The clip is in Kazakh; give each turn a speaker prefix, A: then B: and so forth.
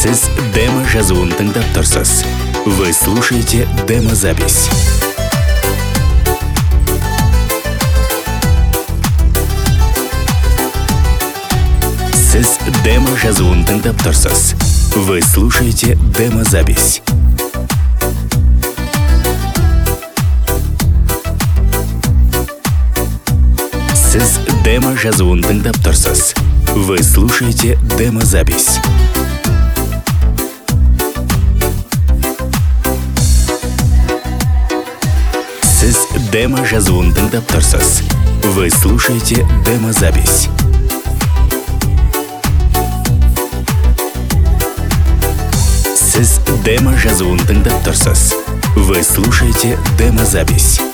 A: Сіз демо жазуын тыңдап тұрсыз. Вы слушаете демозапись. Сіз демо жазуын тыңдап тұрсыз. Вы слушаете демозапись. Сіз демо жазуын тыңдап тұрсыз. Вы слушаете демозапись. Сіз демо жазуын тыңдап тұрсыз. Вы слушаете демозапись. Сіз демо жазуын тыңдап тұрсыз. Вы слушаете демозапись.